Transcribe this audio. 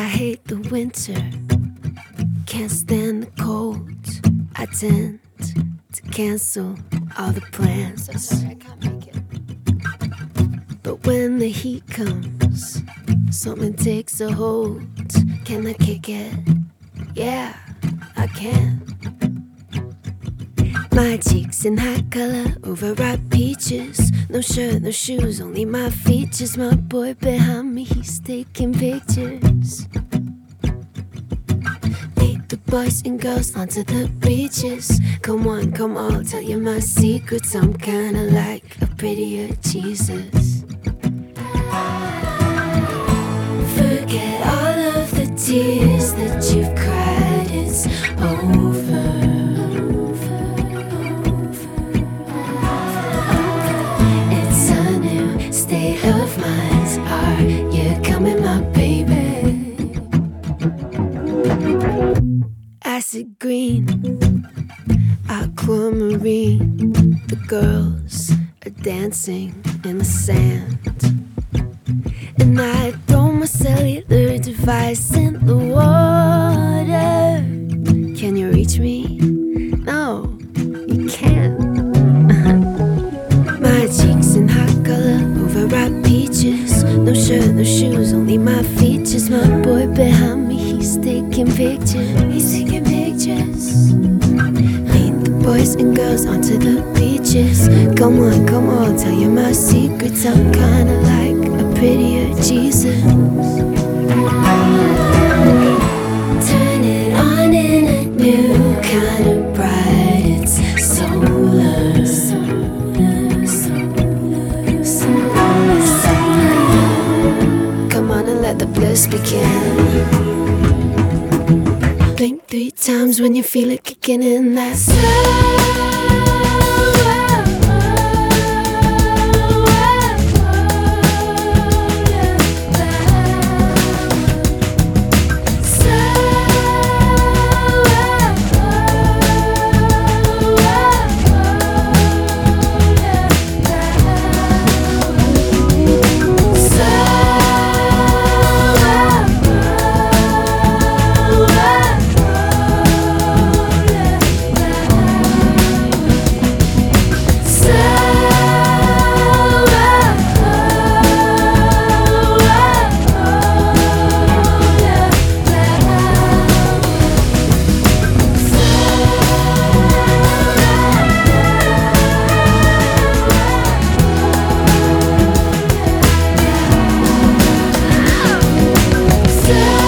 hate the winter, can't stand the cold. I tend to cancel all the plans. So sorry, I can't make it. But when the heat comes, something takes a hold. Can I kick it? Yeah, I can. My cheeks in high color, overripe peaches. No shirt, no shoes, only my features. My boy behind me, he's taking pictures. Lead the boys and girls onto the beaches. Come on, come on, tell you my secrets. I'm kinda like a prettier Jesus. Forget all of the tears that you've cried, it's over. It's a new state of mind. Are you coming, my baby? Acid green, aquamarine. The girls are dancing in the sand, and I throw my cellular device in the water. Can you reach me? No, you can't. My cheeks in hot color, overripe peaches. No shirt, no shoes, only my features. My boy behind me, he's taking pictures. He's taking pictures. Lead the boys and girls onto the beaches. Come on, tell you my secrets. I'm kinda like a prettier Jesus. Turn it on in a new kind of bright. It's solar. Come on and let the bliss begin. Blink 3 times when you feel it kicking in. That slow. Slow.